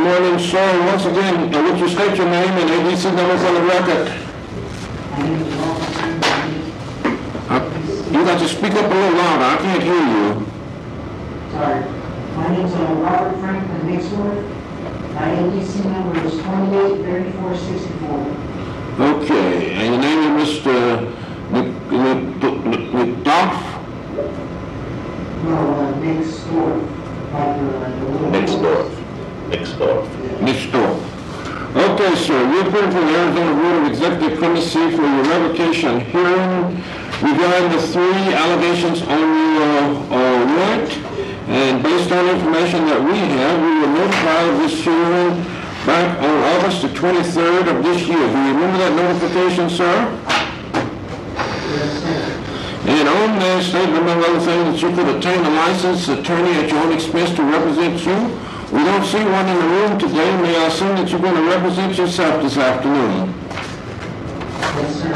morning, sir. Once again, would you state your name and ADC number for the record? You got to speak up a little louder. I can't hear you. Sorry. My name is Robert Franklin Nixworth. My ADC number is 283464. Okay. And your name is Mr. McDuff? No, Nixdorf. Okay, sir. You're here for the Arizona Board of Executive Committee for your revocation hearing regarding the 3 allegations on your warrant. And based on information that we have, we were notified of this hearing back on August the 23rd of this year. Do you remember that notification, sir? Yes, sir. And on that statement, among other things, that you could obtain a licensed attorney at your own expense to represent you. We don't see one in the room today. May I assume that you're going to represent yourself this afternoon? Yes, sir.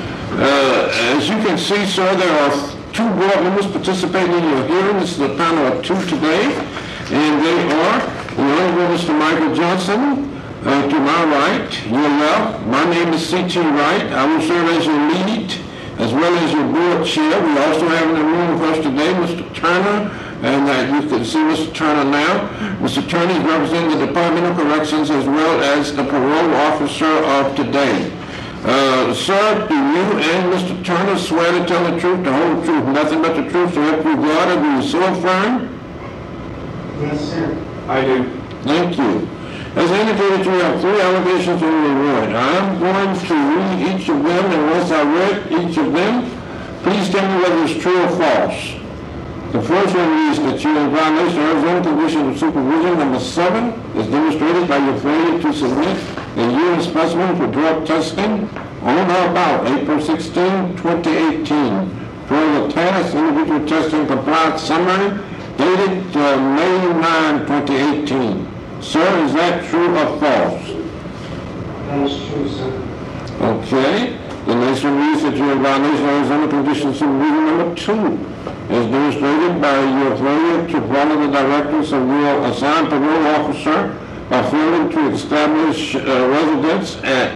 As you can see, sir, there are 2 board members participating in your hearing. This is a panel of 2 today, and they are the Honorable Mr. Michael Johnson, to my right, your left. My name is C.T. Wright. I will serve as your lead, as well as your board chair. We also have in the room with us today Mr. Turner, and you can see Mr. Turner now. Mr. Turner is representing the Department of Corrections as well as the parole officer of today. Sir, do you and Mr. Turner swear to tell the truth, the whole truth, nothing but the truth, so help you God, or do you so affirm? Yes, sir. I do. Thank you. As indicated, you have 3 allegations on your warrant. I'm going to read each of them, and once I read each of them, please tell me whether it's true or false. The first one is that you are in violation of Arizona Conditions of Supervision number 7 is demonstrated by your failure to submit a urine specimen for drug testing on or about April 16, 2018. For the task, individual testing compliance summary dated May 9, 2018. Sir, is that true or false? That is true, sir. Okay. The next one reads that you are in violation of Arizona Conditions of Supervision number 2 is demonstrated by your failure to follow the directives of your assigned parole officer by failing to establish residence at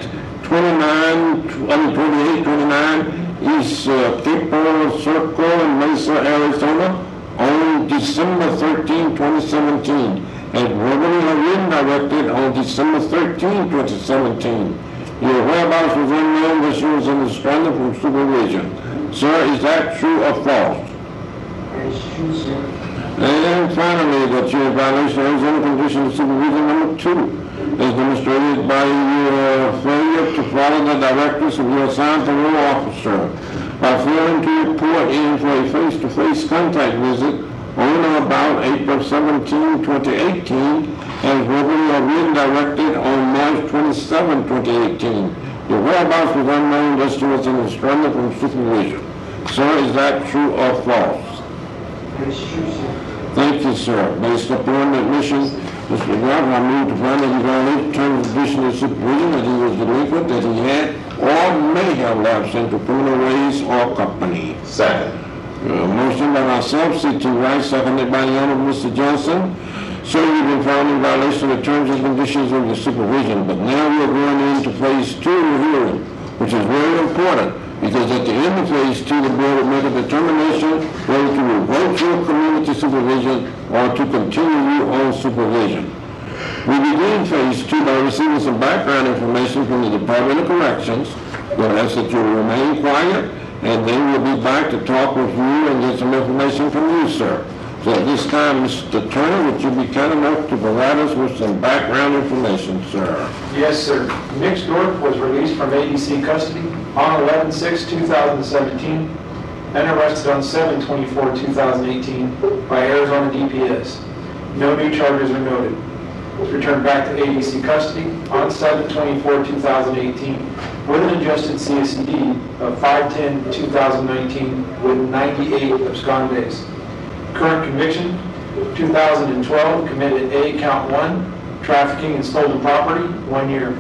2829 East Cape Coral Circle in Mesa, Arizona on December 13, 2017, and verbally or written directed on December 13, 2017. Your whereabouts was unknown that she was in the stranded from supervision. Sir, is that true or false? That is true, sir. And finally, that you are in violation of Arizona Conditions of Supervision number 2 is demonstrated by your failure to follow the directives of your assigned parole officer by failing to report in for a face-to-face contact visit on or about April 17, 2018, and verbally or written directed on March 27, 2018. Your whereabouts was unknown that she was in the stranded from supervision. Sir, is that true or false? That is true, sir. Thank you, sir. Based upon the admission, Mr. Brown, I move to find that he violated terms of additional supervision, that he was delinquent, that he had or may have lapsed into criminal ways or company. Second. Motion by myself, C.T. Wright, seconded by the Honorable Mr. Johnson. So you've been found in violation of the terms and conditions of your supervision, but now we're going into phase 2 of the hearing, which is very important, because at the end of phase 2, the board will make a determination whether to revoke your community supervision or to continue you on supervision. We begin phase 2 by receiving some background information from the Department of Corrections. We'll ask that you remain quiet, and then we'll be back to talk with you and get some information from you, sir. So at this time, Mr. Turner, would you be kind enough to provide us with some background information, sir? Yes, sir. Nixdorf was released from ADC custody on 11/6/2017 and arrested on 7/24/2018 by Arizona DPS. No new charges are noted. Was returned back to ADC custody on 7/24/2018 with an adjusted CSCD of 5/10/2019 with 98 abscond days. Current conviction, 2012, committed A, count 1, trafficking in stolen property, 1 year.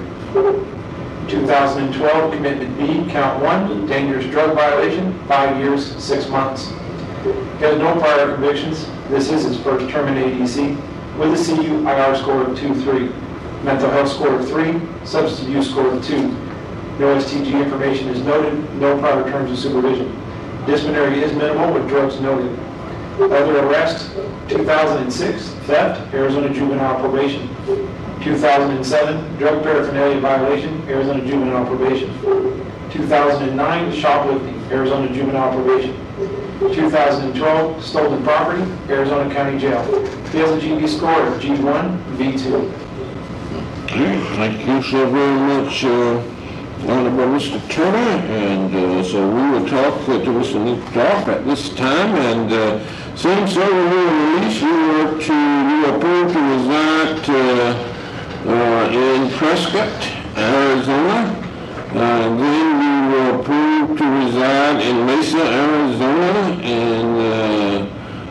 2012, commitment B, count 1, dangerous drug violation, 5 years, 6 months. He has no prior convictions. This is his first term in ADC. with a CUIR score of 2.3, mental health score of 3, substance abuse score of 2. No STG information is noted, no prior terms of supervision. Disciplinary is minimal with drugs noted. Other arrest, 2006, theft, Arizona juvenile probation. 2007, drug paraphernalia violation, Arizona juvenile probation. 2009, shoplifting, Arizona juvenile probation. 2012, stolen property, Arizona County Jail. He has a GB score of G1, V2. Thank you so very much, Honorable Mr. Turner, and so we will talk to Mr. Nick Dorf at this time, and seeing so, we will release you approved to reside in Prescott, Arizona, and then we will approve to reside in Mesa, Arizona, and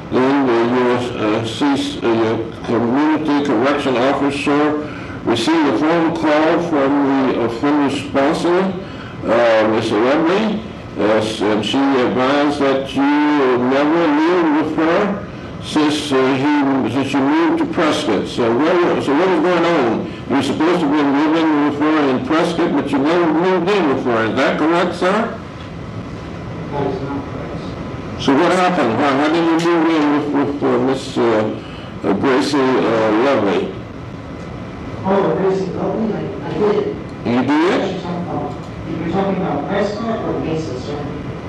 then your community correction officer received a phone call from the offender sponsor, Ms. Webley, and she advised that you never lived with her since you moved to Prescott. So what is going on? You're supposed to be living with her in Prescott, but you never moved in with her. Is that correct, sir? That is not correct. So what happened? How did you move in with Miss Gracie Lovely? Oh, Gracie Lovely, I did. You did? You're talking about Prescott or Mesa, sir?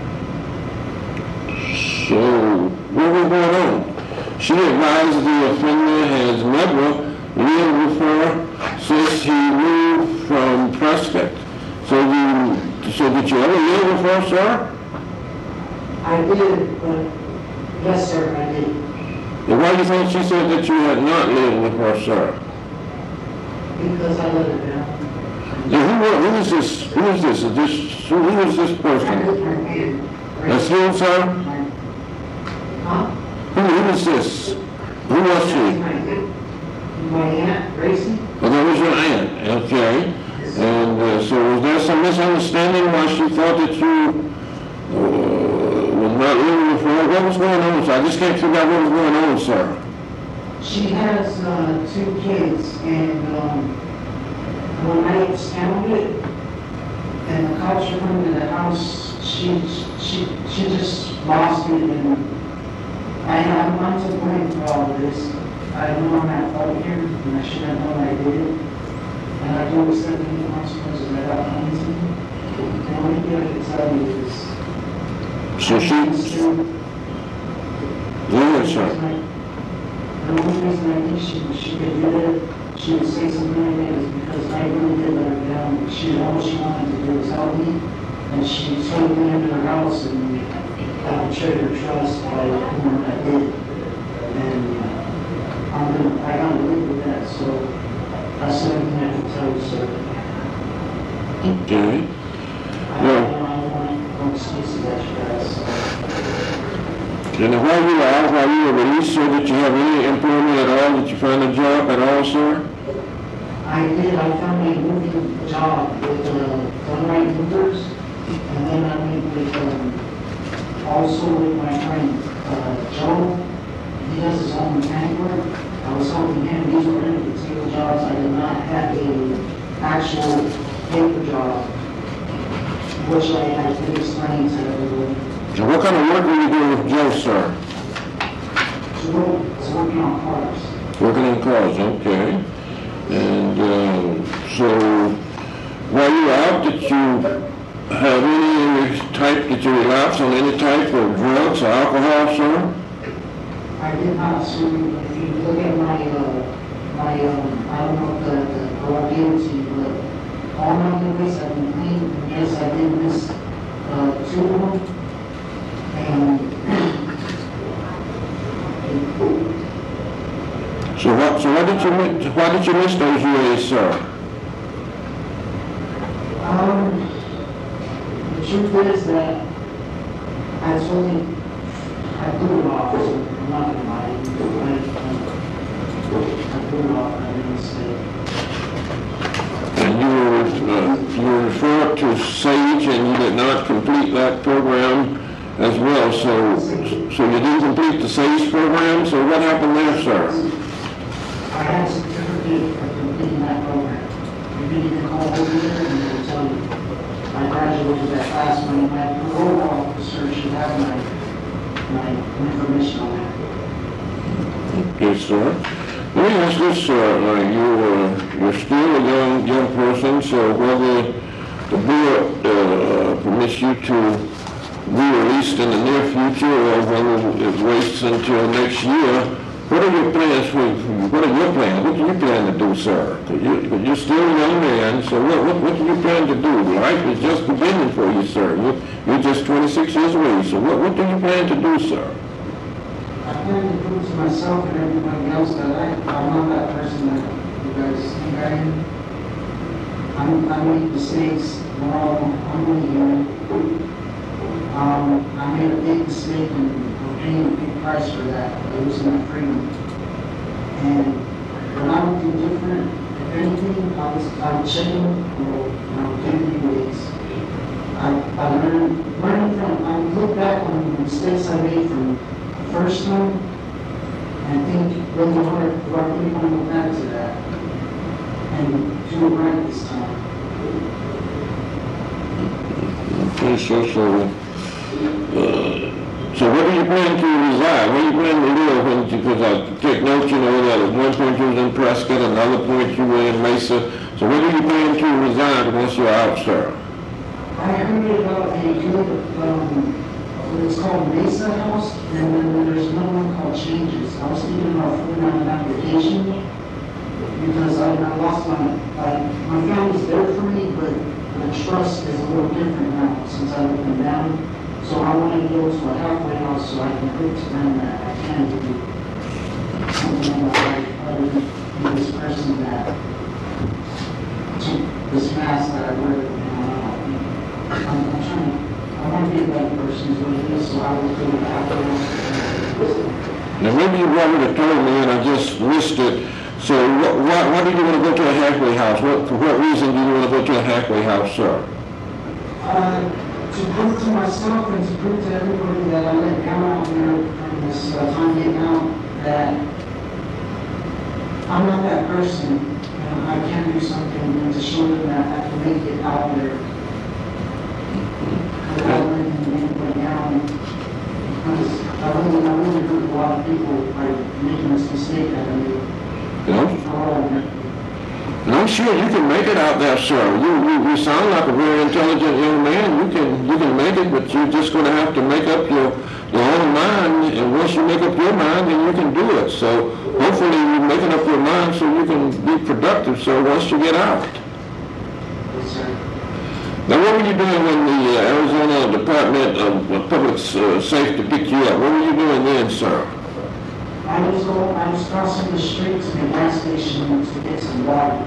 So what was going on? She advised the offender has never lived with her since he moved from Prescott. So did you ever live with her, sir? I did, but yes, sir, I did. And why do you think she said that you had not lived with her, sir? Because I let it down. Now, who is this? Who is this? Who is this person? That's you, sir? Huh? Who is this? Who was she? My aunt, Gracie? Well, that was your aunt, okay. And so was there some misunderstanding why she thought that you were not living with her? What was going on, sir? I just can't figure out what was going on, sir. She has 2 kids, and when I found it, and the cops were coming to the house, she just lost it, and I'm to blame for all of this. I know I'm at fault here, and I should have known I did it. And I do accept any consequences that got coming to me. The only thing I can tell you is... So go ahead, sir. The only reason I think she could do that, she would say something like that, is because I really did let her down. All she wanted to do was help me, and she told me into her house and betrayed her trust by doing what I did. And I got to live with that, so that's everything I can tell you, sir. Okay. I don't want no excuses at you guys. And while you were released, sir, did you have any employment at all? Did you find a job at all, sir? I did. I found a moving job with Gunright Movers, and then I went with also with my friend Joe. He does his own mechanic work. I was helping him. These were really table jobs. I did not have a actual paper job, which I had to explain to everyone. So what kind of work were you doing with Joe, sir? It's working on cars. Working on cars, okay. And so while you were out, did you have any type, did you relapse on any type of drugs or alcohol, sir? I did not, sir. If you look at my I don't know if the girl gave it to you, but all my memories have been clean. And yes, I did miss 2 of them. And why did you miss those UAs, sir? The truth is that I blew it off, so I'm not gonna lie. I blew it off, I didn't mistake. And you were referred to SAGE, and you did not complete that program as well. So you didn't complete the SAGE program. So what happened there, sir? I had a certificate for completing that program. You can even call over there and they'll tell you. I graduated that class, my parole officer should have my information on that. Yes, sir. Let me ask this, sir. You're still a young person, so whether the board permits you to be released in the near future or whether it waits until next year, what are your plans what do you plan to do, sir? 'Cause you're still a young man, so what do you plan to do? Life is just beginning for you, sir. You're just 26 years old, so what do you plan to do, sir? I plan to prove to myself and everybody else that I'm not that person that you guys think I am. I make mistakes. We're all only human. I made a big mistake and I'm paying a big price for that, losing my freedom. And when I would do different, if anything, I would change or do new ways. I learned from, I would look back on the mistakes I made from the first time and think really hard, do I really want to go back to that and do it right this time? Okay, so where do you plan to reside? Where do you plan to live? Because I take note, that at one point you was in Prescott, another point you were in Mesa. So where do you plan to reside once you're out, sir? I heard about a good, it's called Mesa House, and then there's another one called Changes. I was thinking about filling out an application because I lost my family's there for me, but the trust is a little different now since I lived them down. So I want to go to a halfway house so I can prove to them that I can do something in my life other than be this person that took this mask that I wear. I want to be a better person is what it is, so I will do a halfway house. Now maybe you already told me and I just missed it. So why do you want to go to a halfway house? For what reason do you want to go to a halfway house, sir? To prove to myself and to prove to everybody that I let down out there from this time getting out, that I'm not that person, and I can do something and to show them that I can make it out there without letting anybody down. Because I really hurt a lot of people by making this mistake that I made. And I'm sure you can make it out there, sir. You sound like a very intelligent young man. You can make it, but you're just going to have to make up your own mind. And once you make up your mind, then you can do it. So hopefully you're making up your mind so you can be productive. So once you get out. Yes, sir. Now, what were you doing when the Arizona Department of Public Safety picked you up? What were you doing then, sir? I was crossing the street to the gas station to get some water.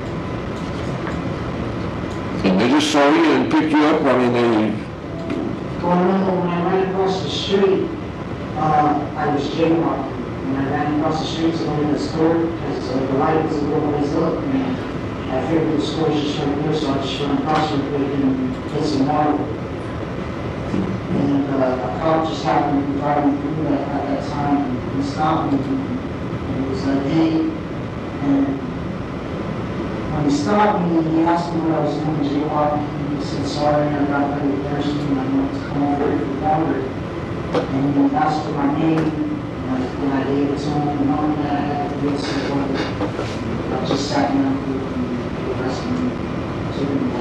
And they just saw you and picked you up? I mean, When I ran across the street, I was jaywalking. And I ran across the street to go to the store because the light was a little ways up. And I figured the store was just right there, so I just ran across real quick and get some water. And a cop just happened to be driving through that at that time. He stopped me and he was like, hey. And when he stopped me, he asked me what I was doing jaywalking. He said, sorry, I got really thirsty and I wanted to come over here for water. And he asked for my name, and I gave it to him, and knowing that I had to do it, so I just sat down and the rest of me took him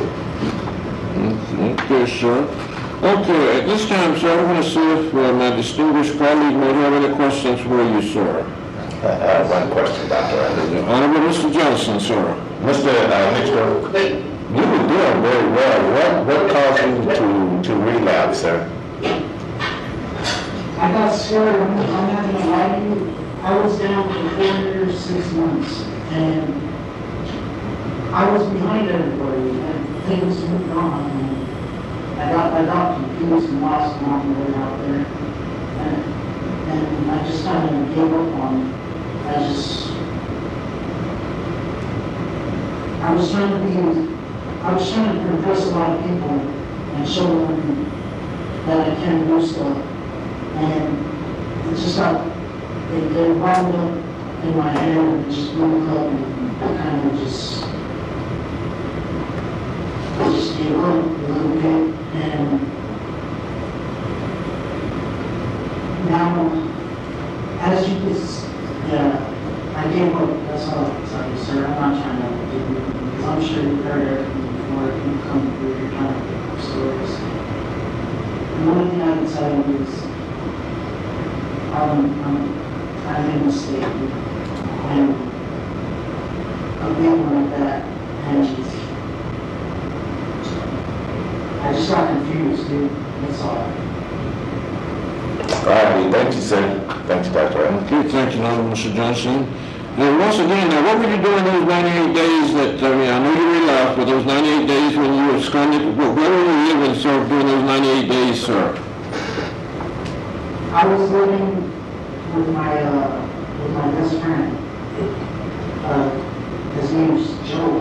water. Okay, sir. Okay, at this time, sir, I want to see if my distinguished colleague may have any questions for you, sir. I have one question, Dr. Anderson. Honorable Mr. Johnson, sir. Mr. Nixon, you were doing very well. What caused you to relapse, sir? I got scared. I'm not going to lie to you. I was down for 4 years, 6 months, and I was behind everybody, and things moved on. And I got confused and lost my way out there, and I just kind of gave up on it. I was trying to impress a lot of people and show them that I can do stuff. And it's just like, they brought it up in my head and it just broke up and I kind of just gave up a little bit and now as you I gave up, that's all I can tell you, sir. I'm not trying to do it because I'm sure you've heard everything before you come through your trying to pick up stories. The only thing I can tell you is I made a mistake and a big one like that, and I just got confused, dude. That's all. All right, thank you, sir. Thank you, Dr. Allen. Okay, thank you, Honorable Mr. Johnson. And once again, now what were you doing those 98 days that, I know you relapsed, but those 98 days when you were absconded, where were you living, sir, during those 98 days, sir? I was living with my best friend. His name's Joe.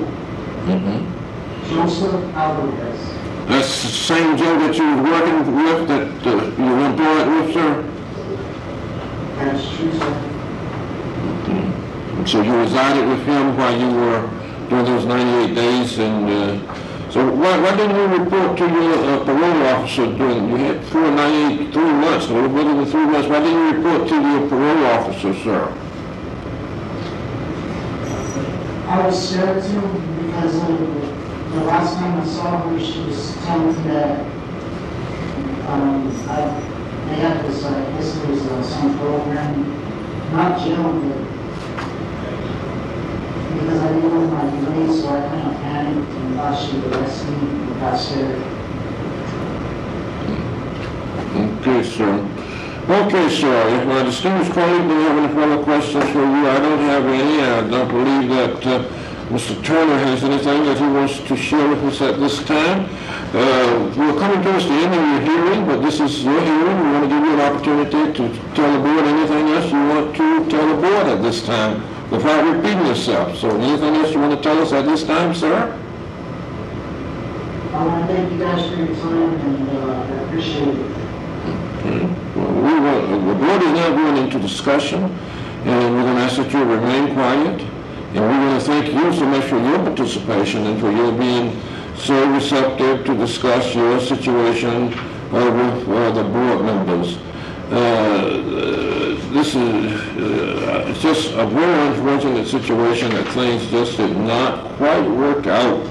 Joseph Alvarez. That's the same Joe that you were working with, that you were employed with, sir? That's true, sir. So you resided with him while you were doing those 98 days, and so why didn't you report to your parole officer during, you had 3 months, a little bit over 3 months, why didn't you report to your parole officer, sir? I was scared too because the last time I saw her, she was telling me that they had this history of some program, not jail, but because I didn't know my grades, so I kind of panicked and thought she would arrest me and got scared. Okay, sir. Okay, sir. If my distinguished colleague don't have any further questions for you, I don't have any. I don't believe that Mr. Turner has anything that he wants to share with us at this time. We're coming towards the end of your hearing, but this is your hearing. We want to give you an opportunity to tell the board anything else you want to tell the board at this time without repeating yourself. So anything else you want to tell us at this time, sir? I want to thank you guys for your time and I appreciate it. Okay. Well, the board is now going into discussion, and we're going to ask that you remain quiet. And we want to thank you so much for your participation and for your being so receptive to discuss your situation with the board members. This is just a very unfortunate situation that things just did not quite work out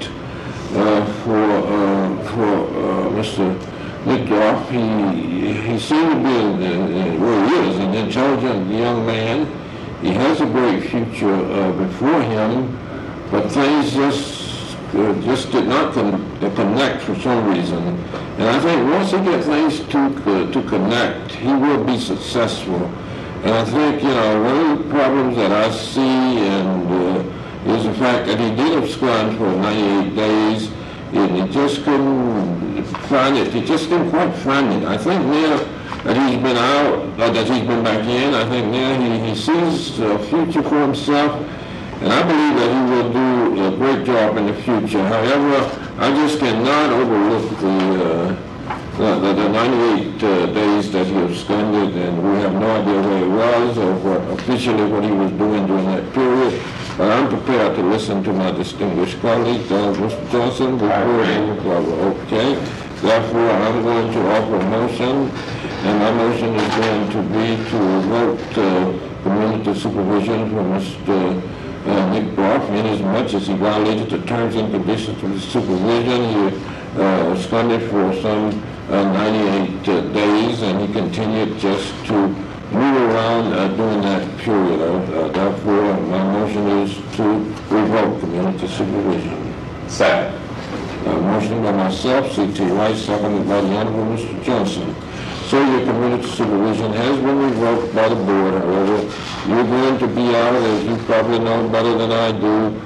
for Mr. Nick Dorff. He seemed to be, well, he is an intelligent young man. He has a great future before him, but things just did not connect for some reason. And I think once he gets things to connect, he will be successful. And I think, one of the problems that I see is the fact that he did abscond for 98 days, and he just couldn't find it. He just didn't quite find it. I think now that he's been out, that he's been back in, I think now he sees a future for himself, and I believe that he will do a great job in the future. However, I just cannot overlook the 98 days that he absconded, and we have no idea where he was or what he was doing during that period. But I'm prepared to listen to my distinguished colleague, Mr. Johnson, okay? Therefore, I'm going to offer a motion, and my motion is going to be to revoke community supervision for Mr. Nick Dorff, inasmuch as he violated the terms and conditions of the supervision. He absconded for some 98 days, and he continued just to move around during that period. Therefore, my motion is to revoke community supervision. Second. Motion by myself, C.T. Rice, seconded by the Honorable Mr. Johnson. So your community supervision has been revoked by the board. However, you're going to be out, as you probably know better than I do,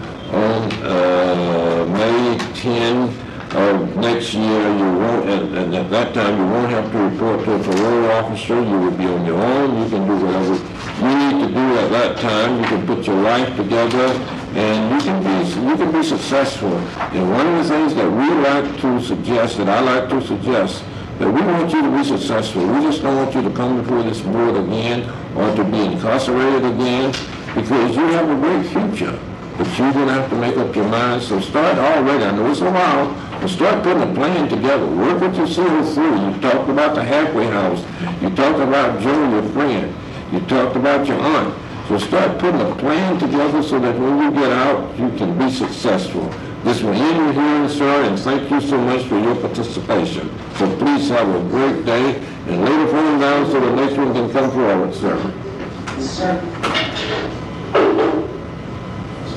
on May 10 of next year. You won't, and at that time, you won't have to report to a parole officer. You will be on your own. You can do whatever you need to do at that time. You can put your life together, and you can be successful. And one of the things that we like to suggest, that I like to suggest that we want you to be successful. We just don't want you to come before this board again or to be incarcerated again, because you have a great future. But you're going to have to make up your mind. So start already. I know it's a while, but start putting a plan together. Work with your CO through. You talked about the halfway house. You talked about Joe, your friend. You talked about your aunt. So start putting a plan together so that when you get out, you can be successful. This will end your hearing, sir, and thank you so much for your participation. So please have a great day, and lay the phone down so the next one can come forward, sir. Yes, sir.